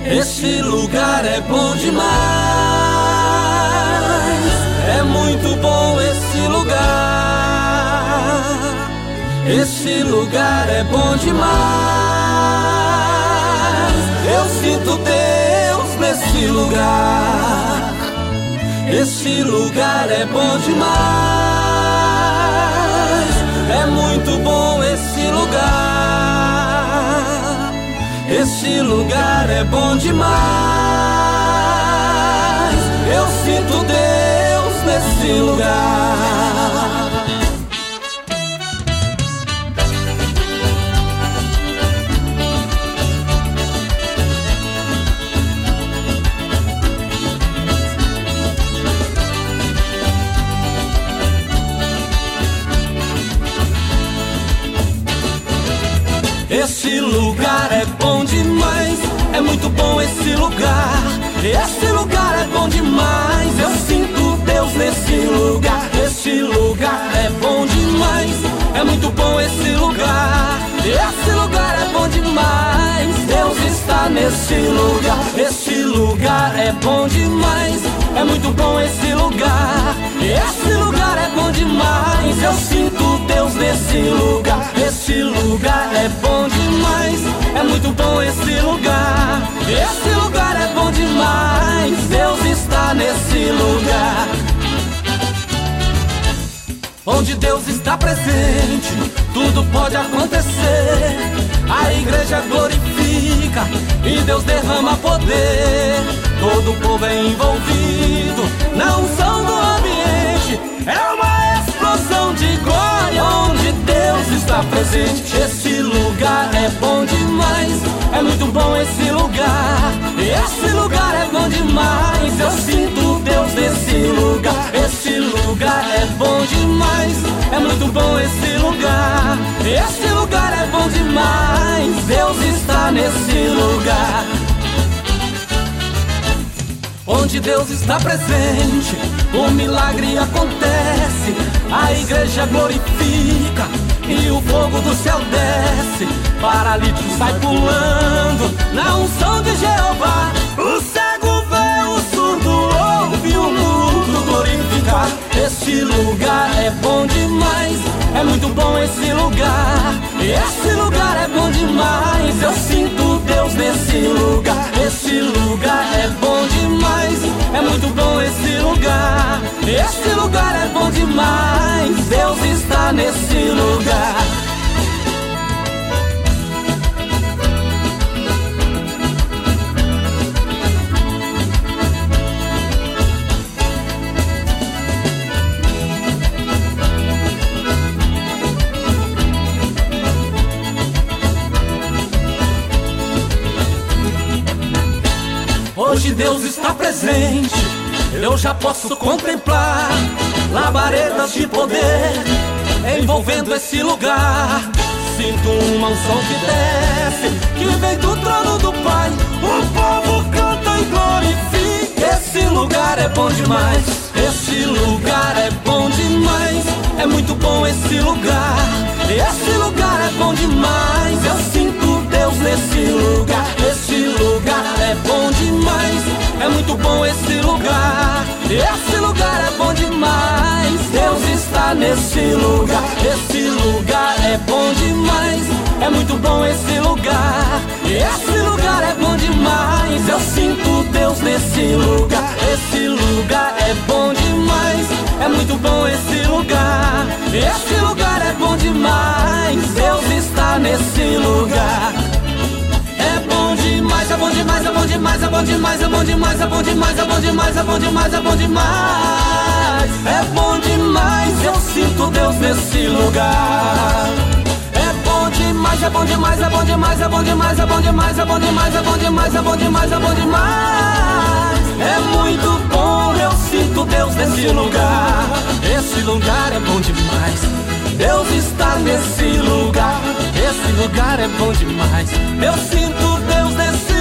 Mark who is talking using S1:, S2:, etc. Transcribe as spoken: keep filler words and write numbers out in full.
S1: Esse lugar é bom demais. É muito bom esse lugar. Esse lugar é bom demais. Eu sinto Deus nesse lugar. Esse lugar é bom demais. É muito bom esse lugar. Esse lugar é bom demais. Eu sinto Deus nesse lugar. Esse lugar é bom demais. É muito bom esse lugar. Esse lugar é bom demais. Eu sinto Deus nesse lugar. Esse lugar é bom demais. É muito bom esse lugar. Esse lugar é bom demais. Deus está nesse lugar. Esse lugar é bom demais. É muito bom esse lugar. Esse lugar é bom demais. Eu sinto Deus nesse lugar. Esse lugar é bom demais. É muito bom esse lugar. Esse lugar é bom demais. Deus está nesse lugar. Onde Deus está presente, tudo pode acontecer. A igreja glorifica e Deus derrama poder. Todo o povo é envolvido na unção do ambiente. É uma explosão de glória onde Deus está presente. Esse lugar é bom demais. É muito bom esse lugar. Esse lugar é bom demais. Eu sinto Deus nesse lugar. Esse lugar é bom demais. É muito bom esse lugar. Esse lugar é bom demais. Deus está nesse lugar. Onde Deus está presente, o milagre acontece. A igreja glorifica e o fogo do céu desce. Paralítico sai pulando na unção de Jeová. O cego vê, o surdo ouve, o mudo glorificar. Esse lugar é bom demais. É muito bom esse lugar. Esse lugar é bom demais. Eu sinto Deus nesse lugar. Esse lugar é bom demais. É muito bom esse lugar. Esse lugar é bom demais. Deus está nesse lugar. Hoje Deus está presente. Eu já posso contemplar labaredas de poder envolvendo esse lugar. Sinto uma unção que desce, que vem do trono do Pai. O povo canta e glorifica. Esse lugar é bom demais. Esse lugar é bom demais. É muito bom esse lugar. Esse lugar é bom demais. Eu sinto Deus nesse lugar. Esse lugar é bom demais. É muito bom esse lugar. Esse lugar é bom demais. Deus está nesse lugar. Esse lugar é bom demais. É muito bom esse lugar. Esse lugar é bom demais. Eu sinto Deus nesse lugar. Esse lugar é bom demais. É muito bom esse lugar. Esse lugar é bom demais. Deus está nesse lugar. É bom demais, é bom demais, é bom demais, é bom demais, é bom demais, é bom demais, é bom demais, é bom demais, é bom demais. É bom demais, eu sinto Deus nesse lugar. É bom demais, é bom demais, é bom demais, é bom demais, é bom demais, é bom demais, é bom demais, é bom demais, é bom demais. É muito bom, eu sinto Deus nesse lugar. Esse lugar é bom demais. Deus está nesse lugar. Esse lugar é bom demais. Eu sinto Deus nesse